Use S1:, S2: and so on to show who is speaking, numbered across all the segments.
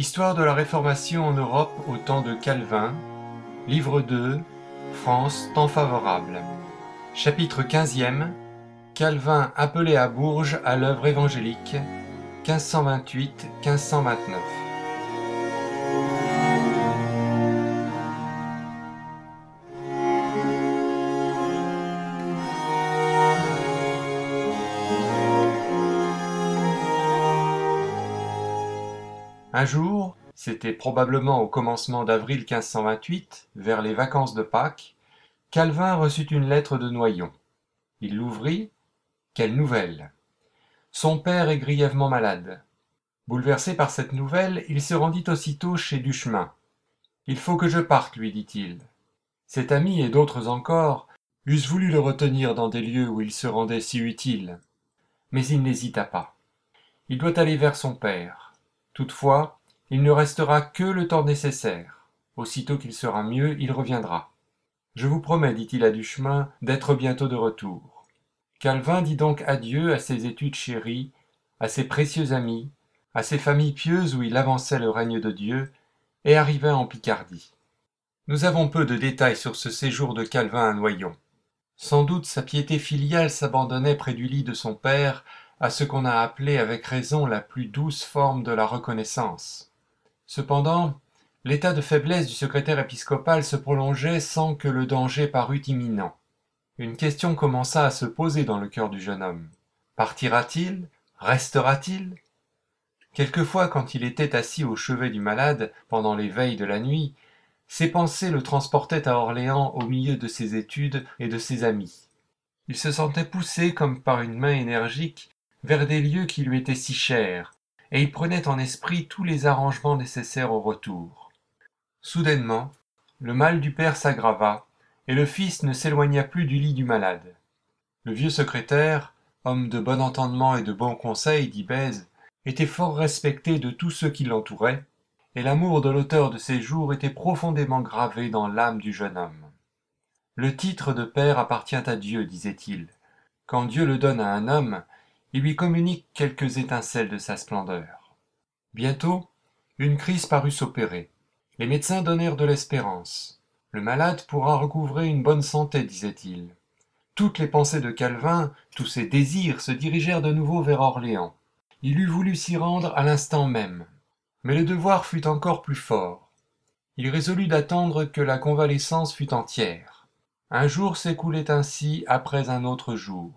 S1: Histoire de la Réformation en Europe au temps de Calvin, livre 2, France, temps favorable. Chapitre 15e, Calvin appelé à Bourges à l'œuvre évangélique, 1528-1529. Un jour, c'était probablement au commencement d'avril 1528, vers les vacances de Pâques, Calvin reçut une lettre de Noyon. Il l'ouvrit. Quelle nouvelle! Son père est grièvement malade. Bouleversé par cette nouvelle, il se rendit aussitôt chez Duchemin. « Il faut que je parte, lui dit-il. » Cet ami et d'autres encore eussent voulu le retenir dans des lieux où il se rendait si utile. Mais il n'hésita pas. Il doit aller vers son père. Toutefois, il ne restera que le temps nécessaire. Aussitôt qu'il sera mieux, il reviendra. « Je vous promets, dit-il à Duchemin, d'être bientôt de retour. » Calvin dit donc adieu à ses études chéries, à ses précieux amis, à ses familles pieuses où il avançait le règne de Dieu, et arriva en Picardie. Nous avons peu de détails sur ce séjour de Calvin à Noyon. Sans doute sa piété filiale s'abandonnait près du lit de son père à ce qu'on a appelé avec raison la plus douce forme de la reconnaissance. Cependant, l'état de faiblesse du secrétaire épiscopal se prolongeait sans que le danger parût imminent. Une question commença à se poser dans le cœur du jeune homme. Partira-t-il? Restera-t-il? Quelquefois, quand il était assis au chevet du malade, pendant les veilles de la nuit, ses pensées le transportaient à Orléans au milieu de ses études et de ses amis. Il se sentait poussé comme par une main énergique vers des lieux qui lui étaient si chers, et il prenait en esprit tous les arrangements nécessaires au retour. Soudainement, le mal du père s'aggrava, et le fils ne s'éloigna plus du lit du malade. Le vieux secrétaire, homme de bon entendement et de bon conseil, dit Bèze, était fort respecté de tous ceux qui l'entouraient, et l'amour de l'auteur de ces jours était profondément gravé dans l'âme du jeune homme. Le titre de père appartient à Dieu, disait-il. Quand Dieu le donne à un homme, il lui communique quelques étincelles de sa splendeur. Bientôt, une crise parut s'opérer. Les médecins donnèrent de l'espérance. Le malade pourra recouvrer une bonne santé, disait-il. Toutes les pensées de Calvin, tous ses désirs se dirigèrent de nouveau vers Orléans. Il eût voulu s'y rendre à l'instant même. Mais le devoir fut encore plus fort. Il résolut d'attendre que la convalescence fût entière. Un jour s'écoulait ainsi après un autre jour.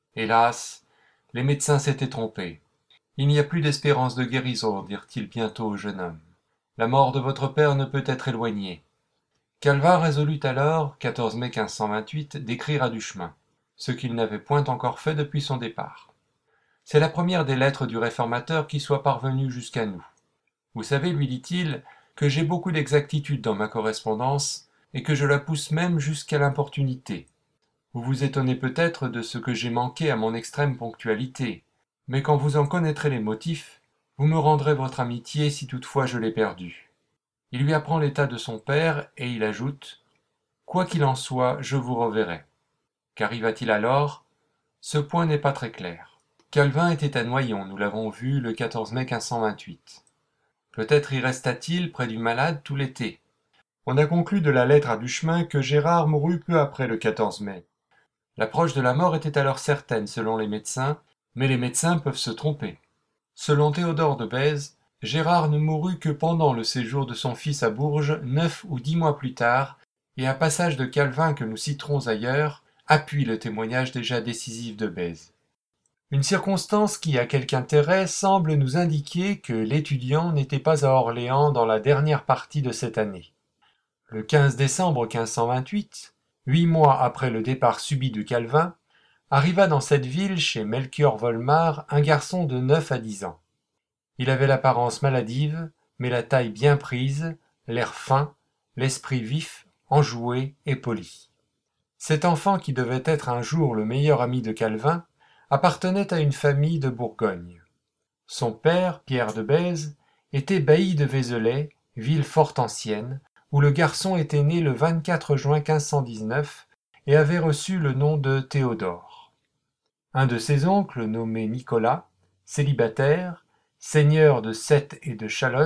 S1: Hélas, les médecins s'étaient trompés. Il n'y a plus d'espérance de guérison, dirent-ils bientôt au jeune homme. La mort de votre père ne peut être éloignée. Calvin résolut alors, 14 mai 1528, d'écrire à Duchemin, ce qu'il n'avait point encore fait depuis son départ. C'est la première des lettres du réformateur qui soit parvenue jusqu'à nous. Vous savez, lui dit-il, que j'ai beaucoup d'exactitude dans ma correspondance et que je la pousse même jusqu'à l'importunité. Vous vous étonnez peut-être de ce que j'ai manqué à mon extrême ponctualité, mais quand vous en connaîtrez les motifs, vous me rendrez votre amitié si toutefois je l'ai perdue. Il lui apprend l'état de son père et il ajoute « Quoi qu'il en soit, je vous reverrai. » Qu'arriva-t-il alors? Ce point n'est pas très clair. Calvin était à Noyon, nous l'avons vu le 14 mai 1528. Peut-être y resta-t-il près du malade tout l'été. On a conclu de la lettre à Duchemin que Gérard mourut peu après le 14 mai. L'approche de la mort était alors certaine selon les médecins, mais les médecins peuvent se tromper. Selon Théodore de Bèze, Gérard ne mourut que pendant le séjour de son fils à Bourges 9 ou 10 mois plus tard, et un passage de Calvin que nous citerons ailleurs appuie le témoignage déjà décisif de Bèze. Une circonstance qui a quelque intérêt semble nous indiquer que l'étudiant n'était pas à Orléans dans la dernière partie de cette année. Le 15 décembre 1528, 8 mois après le départ subit de Calvin, arriva dans cette ville, chez Melchior Volmar, un garçon de 9 à 10 ans. Il avait l'apparence maladive, mais la taille bien prise, l'air fin, l'esprit vif, enjoué et poli. Cet enfant, qui devait être un jour le meilleur ami de Calvin, appartenait à une famille de Bourgogne. Son père, Pierre de Bèze, était bailli de Vézelay, ville fort ancienne, où le garçon était né le 24 juin 1519 et avait reçu le nom de Théodore. Un de ses oncles, nommé Nicolas, célibataire, seigneur de Sète et de Chalonne,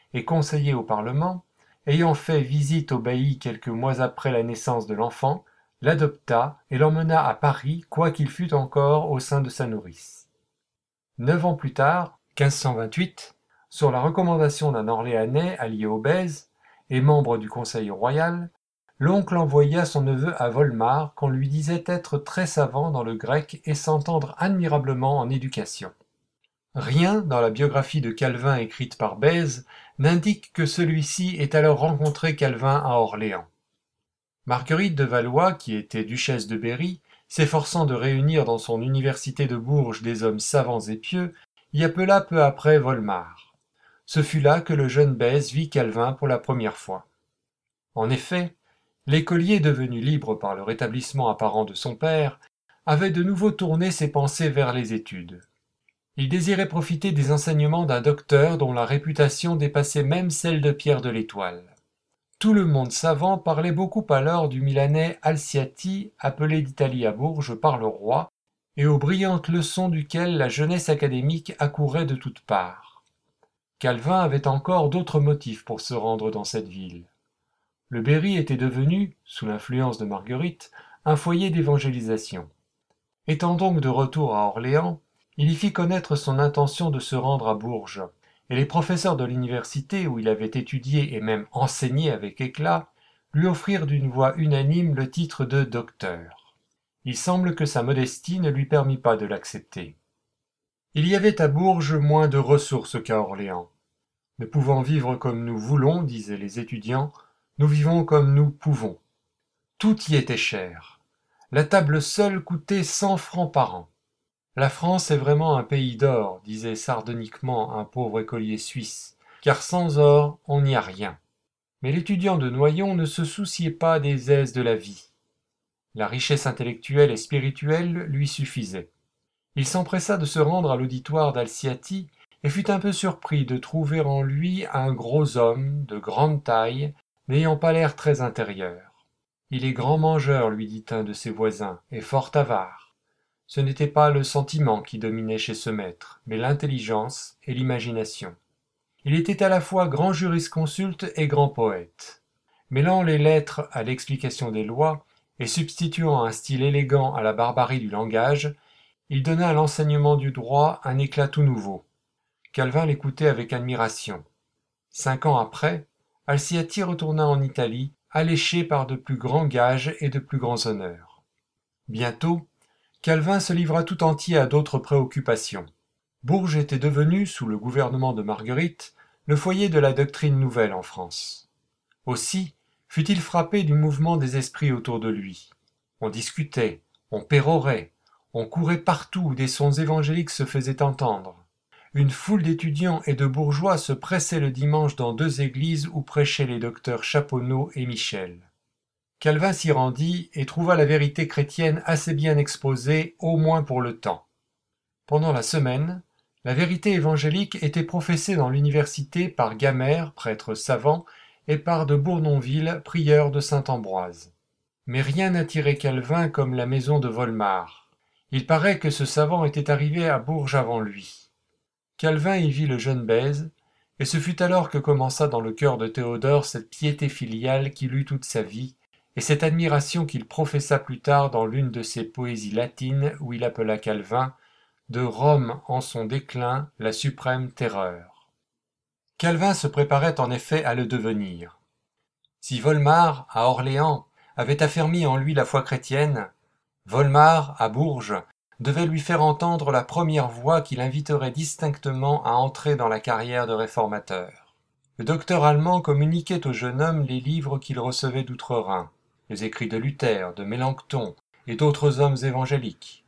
S1: et conseiller au Parlement, ayant fait visite au bailli quelques mois après la naissance de l'enfant, l'adopta et l'emmena à Paris quoiqu'il fût encore au sein de sa nourrice. 9 ans plus tard, 1528, sur la recommandation d'un Orléanais allié aux Bèze et membre du Conseil royal, l'oncle envoya son neveu à Volmar qu'on lui disait être très savant dans le grec et s'entendre admirablement en éducation. Rien dans la biographie de Calvin écrite par Bèze n'indique que celui-ci ait alors rencontré Calvin à Orléans. Marguerite de Valois, qui était duchesse de Berry, s'efforçant de réunir dans son université de Bourges des hommes savants et pieux, y appela peu après Volmar. Ce fut là que le jeune Bèze vit Calvin pour la première fois. En effet, l'écolier devenu libre par le rétablissement apparent de son père avait de nouveau tourné ses pensées vers les études. Il désirait profiter des enseignements d'un docteur dont la réputation dépassait même celle de Pierre de l'Étoile. Tout le monde savant parlait beaucoup alors du Milanais Alciati, appelé d'Italie à Bourges par le roi, et aux brillantes leçons duquel la jeunesse académique accourait de toutes parts. Calvin avait encore d'autres motifs pour se rendre dans cette ville. Le Berry était devenu, sous l'influence de Marguerite, un foyer d'évangélisation. Étant donc de retour à Orléans, il y fit connaître son intention de se rendre à Bourges, et les professeurs de l'université où il avait étudié et même enseigné avec éclat lui offrirent d'une voix unanime le titre de docteur. Il semble que sa modestie ne lui permit pas de l'accepter. Il y avait à Bourges moins de ressources qu'à Orléans. Ne pouvant vivre comme nous voulons, disaient les étudiants, nous vivons comme nous pouvons. Tout y était cher. La table seule coûtait 100 francs par an. La France est vraiment un pays d'or, disait sardoniquement un pauvre écolier suisse, car sans or on n'y a rien. Mais l'étudiant de Noyon ne se souciait pas des aises de la vie. La richesse intellectuelle et spirituelle lui suffisait. Il s'empressa de se rendre à l'auditoire d'Alciati et fut un peu surpris de trouver en lui un gros homme de grande taille, n'ayant pas l'air très intérieur. Il est grand mangeur, lui dit un de ses voisins, et fort avare. Ce n'était pas le sentiment qui dominait chez ce maître, mais l'intelligence et l'imagination. Il était à la fois grand jurisconsulte et grand poète. Mêlant les lettres à l'explication des lois et substituant un style élégant à la barbarie du langage, il donna à l'enseignement du droit un éclat tout nouveau. Calvin l'écoutait avec admiration. 5 ans après, Alciati retourna en Italie, alléché par de plus grands gages et de plus grands honneurs. Bientôt, Calvin se livra tout entier à d'autres préoccupations. Bourges était devenu, sous le gouvernement de Marguerite, le foyer de la doctrine nouvelle en France. Aussi fut-il frappé du mouvement des esprits autour de lui. On discutait, on pérorait, on courait partout où des sons évangéliques se faisaient entendre. Une foule d'étudiants et de bourgeois se pressait le dimanche dans 2 églises où prêchaient les docteurs Chaponeau et Michel. Calvin s'y rendit et trouva la vérité chrétienne assez bien exposée, au moins pour le temps. Pendant la semaine, la vérité évangélique était professée dans l'université par Gamère, prêtre savant, et par de Bournonville, prieur de Saint-Ambroise. Mais rien n'attirait Calvin comme la maison de Volmar. Il paraît que ce savant était arrivé à Bourges avant lui. Calvin y vit le jeune Bèze, et ce fut alors que commença dans le cœur de Théodore cette piété filiale qu'il eut toute sa vie, et cette admiration qu'il professa plus tard dans l'une de ses poésies latines où il appela Calvin « de Rome en son déclin la suprême terreur ». Calvin se préparait en effet à le devenir. Si Volmar, à Orléans, avait affermi en lui la foi chrétienne, Volmar, à Bourges, devait lui faire entendre la première voix qui l'inviterait distinctement à entrer dans la carrière de réformateur. Le docteur allemand communiquait au jeune homme les livres qu'il recevait d'outre-Rhin, les écrits de Luther, de Mélenchon et d'autres hommes évangéliques.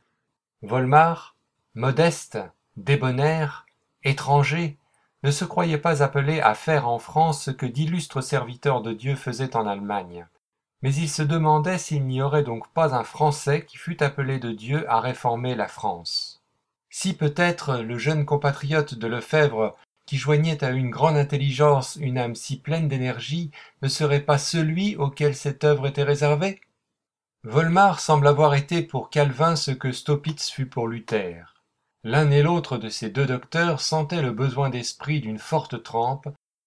S1: Volmar, modeste, débonnaire, étranger, ne se croyait pas appelé à faire en France ce que d'illustres serviteurs de Dieu faisaient en Allemagne. Mais il se demandait s'il n'y aurait donc pas un Français qui fût appelé de Dieu à réformer la France. Si peut-être le jeune compatriote de Lefebvre, qui joignait à une grande intelligence une âme si pleine d'énergie, ne serait pas celui auquel cette œuvre était réservée? Volmar semble avoir été pour Calvin ce que Staupitz fut pour Luther. L'un et l'autre de ces 2 docteurs sentaient le besoin d'esprit d'une forte trempe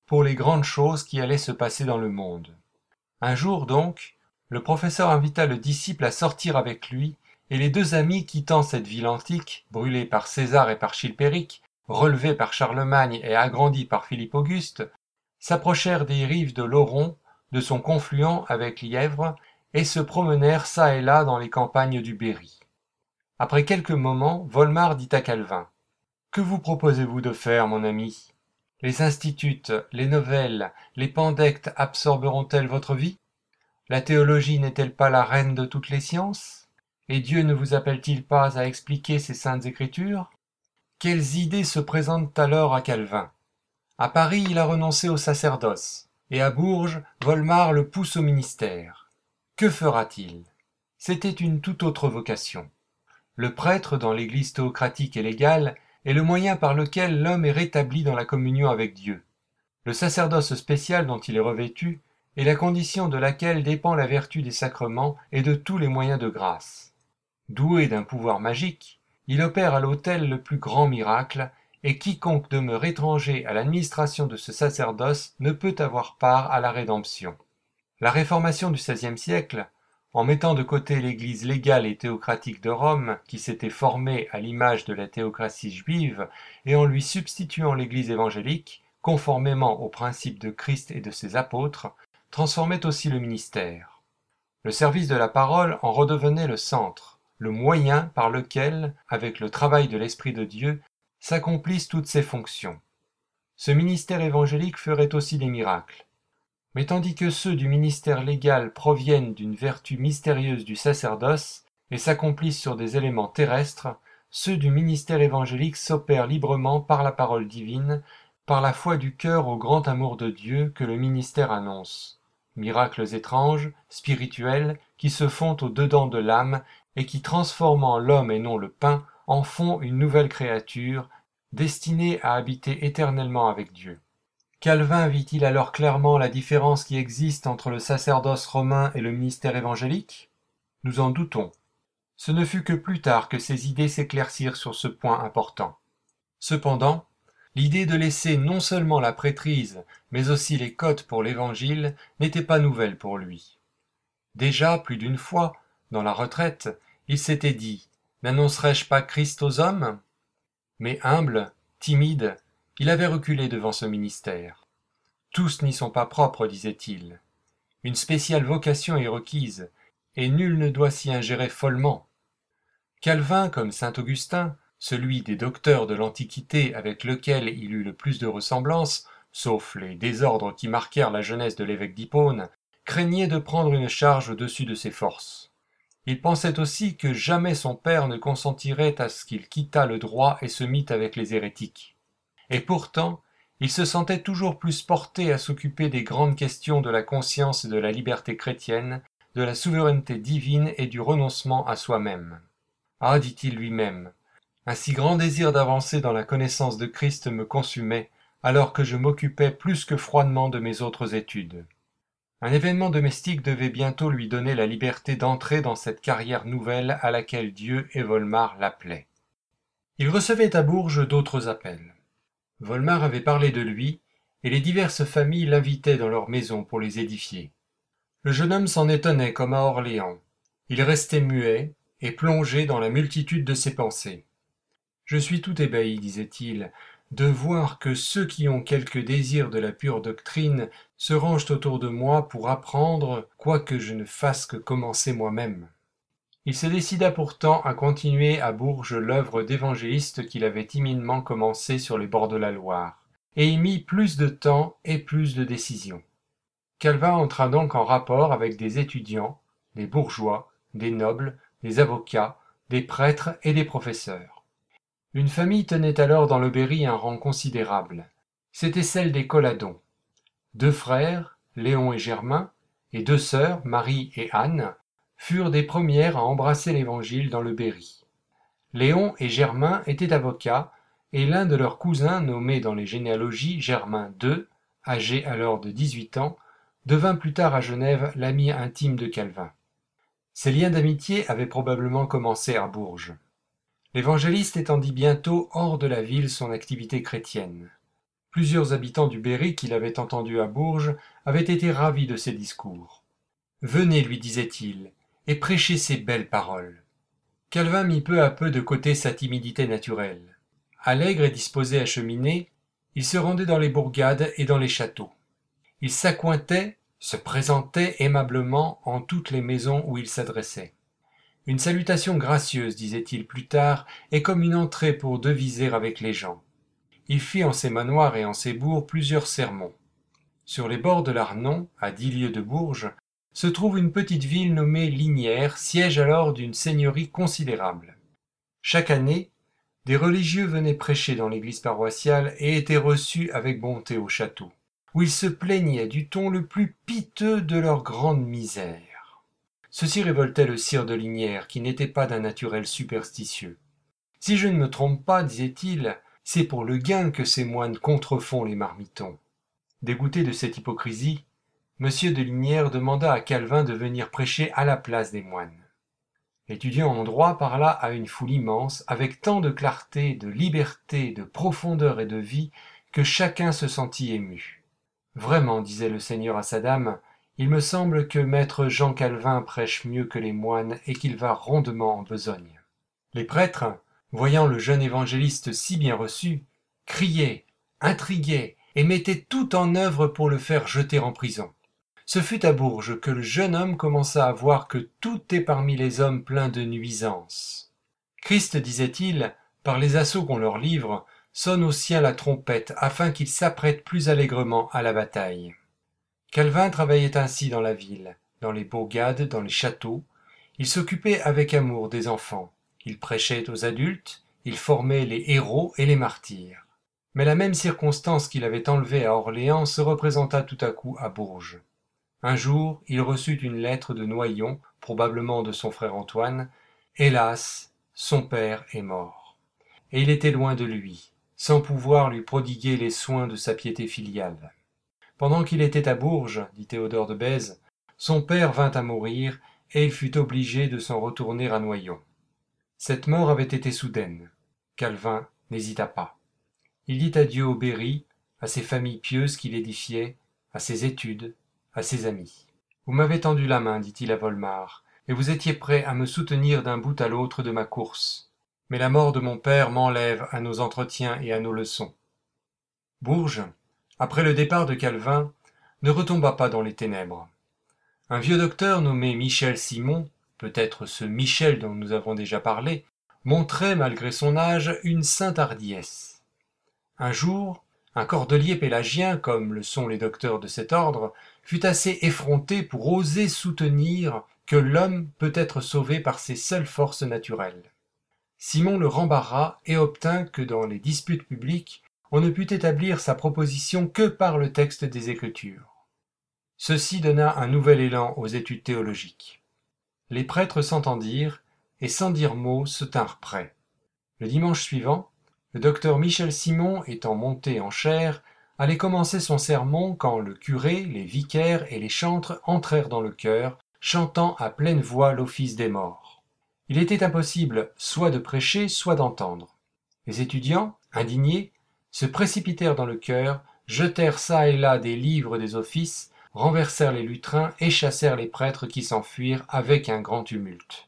S1: pour les grandes choses qui allaient se passer dans le monde. Un jour donc, le professeur invita le disciple à sortir avec lui, et les deux amis, quittant cette ville antique, brûlée par César et par Chilpéric, relevée par Charlemagne et agrandie par Philippe Auguste, s'approchèrent des rives de l'Oron, de son confluent avec l'Yèvre, et se promenèrent çà et là dans les campagnes du Berry. Après quelques moments, Volmar dit à Calvin: « Que vous proposez-vous de faire, mon ami? Les instituts, les novelles, les pandectes absorberont-elles votre vie? La théologie n'est-elle pas la reine de toutes les sciences? Et Dieu ne vous appelle-t-il pas à expliquer ses saintes écritures? » Quelles idées se présentent alors à Calvin? À Paris, il a renoncé au sacerdoce, et à Bourges, Volmar le pousse au ministère. Que fera-t-il? C'était une toute autre vocation. Le prêtre, dans l'Église théocratique et légale, est le moyen par lequel l'homme est rétabli dans la communion avec Dieu. Le sacerdoce spécial dont il est revêtu est la condition de laquelle dépend la vertu des sacrements et de tous les moyens de grâce. Doué d'un pouvoir magique, il opère à l'autel le plus grand miracle, et quiconque demeure étranger à l'administration de ce sacerdoce ne peut avoir part à la rédemption. La Réformation du XVIe siècle, en mettant de côté l'Église légale et théocratique de Rome, qui s'était formée à l'image de la théocratie juive, et en lui substituant l'Église évangélique, conformément aux principes de Christ et de ses apôtres, transformait aussi le ministère. Le service de la parole en redevenait le centre, le moyen par lequel, avec le travail de l'Esprit de Dieu, s'accomplissent toutes ces fonctions. Ce ministère évangélique ferait aussi des miracles. Mais tandis que ceux du ministère légal proviennent d'une vertu mystérieuse du sacerdoce et s'accomplissent sur des éléments terrestres, ceux du ministère évangélique s'opèrent librement par la parole divine, par la foi du cœur au grand amour de Dieu que le ministère annonce. Miracles étranges, spirituels, qui se font au-dedans de l'âme et qui, transformant l'homme et non le pain, en font une nouvelle créature, destinée à habiter éternellement avec Dieu. Calvin vit-il alors clairement la différence qui existe entre le sacerdoce romain et le ministère évangélique? Nous en doutons. Ce ne fut que plus tard que ses idées s'éclaircirent sur ce point important. Cependant, l'idée de laisser non seulement la prêtrise, mais aussi les cotes pour l'Évangile n'était pas nouvelle pour lui. Déjà, plus d'une fois, dans la retraite, il s'était dit: « N'annoncerai-je pas Christ aux hommes ?» Mais humble, timide, il avait reculé devant ce ministère. Tous n'y sont pas propres, disait-il. Une spéciale vocation est requise, et nul ne doit s'y ingérer follement. Calvin, comme saint Augustin, celui des docteurs de l'Antiquité avec lequel il eut le plus de ressemblance, sauf les désordres qui marquèrent la jeunesse de l'évêque d'Hippone, craignait de prendre une charge au-dessus de ses forces. Il pensait aussi que jamais son père ne consentirait à ce qu'il quittât le droit et se mît avec les hérétiques. Et pourtant, il se sentait toujours plus porté à s'occuper des grandes questions de la conscience et de la liberté chrétienne, de la souveraineté divine et du renoncement à soi-même. Ah, dit-il lui-même, un si grand désir d'avancer dans la connaissance de Christ me consumait, alors que je m'occupais plus que froidement de mes autres études. Un événement domestique devait bientôt lui donner la liberté d'entrer dans cette carrière nouvelle à laquelle Dieu et Volmar l'appelaient. Il recevait à Bourges d'autres appels. Volmar avait parlé de lui, et les diverses familles l'invitaient dans leurs maisons pour les édifier. Le jeune homme s'en étonnait comme à Orléans. Il restait muet et plongé dans la multitude de ses pensées. « Je suis tout ébahi, disait-il, de voir que ceux qui ont quelque désir de la pure doctrine se rangent autour de moi pour apprendre, quoique je ne fasse que commencer moi-même. » Il se décida pourtant à continuer à Bourges l'œuvre d'évangéliste qu'il avait timidement commencée sur les bords de la Loire, et y mit plus de temps et plus de décision. Calvin entra donc en rapport avec des étudiants, des bourgeois, des nobles, des avocats, des prêtres et des professeurs. Une famille tenait alors dans le Berry un rang considérable. C'était celle des Colladon. 2 frères, Léon et Germain, et 2 sœurs, Marie et Anne, furent des premières à embrasser l'Évangile dans le Berry. Léon et Germain étaient avocats, et l'un de leurs cousins, nommé dans les généalogies Germain II, âgé alors de 18 ans, devint plus tard à Genève l'ami intime de Calvin. Ces liens d'amitié avaient probablement commencé à Bourges. L'évangéliste étendit bientôt hors de la ville son activité chrétienne. Plusieurs habitants du Berry qu'il avait entendu à Bourges avaient été ravis de ses discours. « Venez, lui disait-il, et prêchez ces belles paroles. » Calvin mit peu à peu de côté sa timidité naturelle. Allègre et disposé à cheminer, il se rendait dans les bourgades et dans les châteaux. Il s'accointait, se présentait aimablement en toutes les maisons où il s'adressait. Une salutation gracieuse, disait-il plus tard, est comme une entrée pour deviser avec les gens. Il fit en ses manoirs et en ses bourgs plusieurs sermons. Sur les bords de l'Arnon, à 10 lieues de Bourges, se trouve une petite ville nommée Lignières, siège alors d'une seigneurie considérable. Chaque année, des religieux venaient prêcher dans l'église paroissiale et étaient reçus avec bonté au château, où ils se plaignaient du ton le plus piteux de leur grande misère. Ceci révoltait le sire de Lignières, qui n'était pas d'un naturel superstitieux. « Si je ne me trompe pas, disait-il, c'est pour le gain que ces moines contrefont les marmitons. » Dégoûté de cette hypocrisie, M. de Lignières demanda à Calvin de venir prêcher à la place des moines. L'étudiant en droit parla à une foule immense, avec tant de clarté, de liberté, de profondeur et de vie, que chacun se sentit ému. « Vraiment, disait le Seigneur à sa dame, il me semble que maître Jean Calvin prêche mieux que les moines et qu'il va rondement en besogne. » Les prêtres, voyant le jeune évangéliste si bien reçu, criaient, intriguaient et mettaient tout en œuvre pour le faire jeter en prison. Ce fut à Bourges que le jeune homme commença à voir que tout est parmi les hommes plein de nuisances. Christ, disait-il, par les assauts qu'on leur livre, sonne aux siens la trompette afin qu'ils s'apprêtent plus allègrement à la bataille. Calvin travaillait ainsi dans la ville, dans les bourgades, dans les châteaux. Il s'occupait avec amour des enfants. Il prêchait aux adultes, il formait les héros et les martyrs. Mais la même circonstance qu'il avait enlevée à Orléans se représenta tout à coup à Bourges. Un jour, il reçut une lettre de Noyon, probablement de son frère Antoine. Hélas, son père est mort. Et il était loin de lui, sans pouvoir lui prodiguer les soins de sa piété filiale. Pendant qu'il était à Bourges, dit Théodore de Bèze, son père vint à mourir et il fut obligé de s'en retourner à Noyon. Cette mort avait été soudaine. Calvin n'hésita pas. Il dit adieu au Berry, à ses familles pieuses qu'il édifiait, à ses études, à ses amis. « Vous m'avez tendu la main, dit-il à Volmar, et vous étiez prêt à me soutenir d'un bout à l'autre de ma course. Mais la mort de mon père m'enlève à nos entretiens et à nos leçons. » Bourges, après le départ de Calvin, ne retomba pas dans les ténèbres. Un vieux docteur nommé Michel Simon, peut-être ce Michel dont nous avons déjà parlé, montrait, malgré son âge, une sainte hardiesse. Un jour, un cordelier pélagien, comme le sont les docteurs de cet ordre, fut assez effronté pour oser soutenir que l'homme peut être sauvé par ses seules forces naturelles. Simon le rembarra et obtint que dans les disputes publiques, on ne pût établir sa proposition que par le texte des Écritures. Ceci donna un nouvel élan aux études théologiques. Les prêtres s'entendirent et sans dire mot se tinrent prêts. Le dimanche suivant, le docteur Michel Simon étant monté en chaire, allait commencer son sermon quand le curé, les vicaires et les chantres entrèrent dans le chœur, chantant à pleine voix l'office des morts. Il était impossible soit de prêcher, soit d'entendre. Les étudiants, indignés, se précipitèrent dans le chœur, jetèrent çà et là des livres des offices, renversèrent les lutrins et chassèrent les prêtres qui s'enfuirent avec un grand tumulte.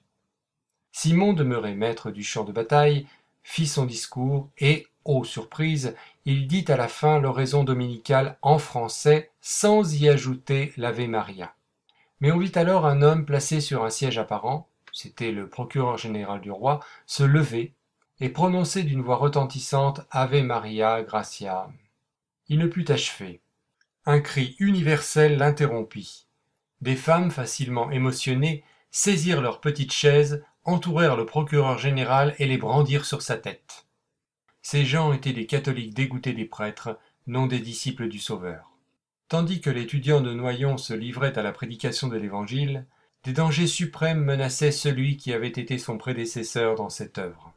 S1: Simon, demeuré maître du champ de bataille, fit son discours et, ô surprise, il dit à la fin l'oraison dominicale en français sans y ajouter l'Ave Maria. Mais on vit alors un homme placé sur un siège apparent, c'était le procureur général du roi, se lever et prononcer d'une voix retentissante Ave Maria Gratia. Il ne put achever. Un cri universel l'interrompit. Des femmes facilement émotionnées saisirent leurs petites chaises, entourèrent le procureur général et les brandirent sur sa tête. Ces gens étaient des catholiques dégoûtés des prêtres, non des disciples du Sauveur. Tandis que l'étudiant de Noyon se livrait à la prédication de l'Évangile, des dangers suprêmes menaçaient celui qui avait été son prédécesseur dans cette œuvre.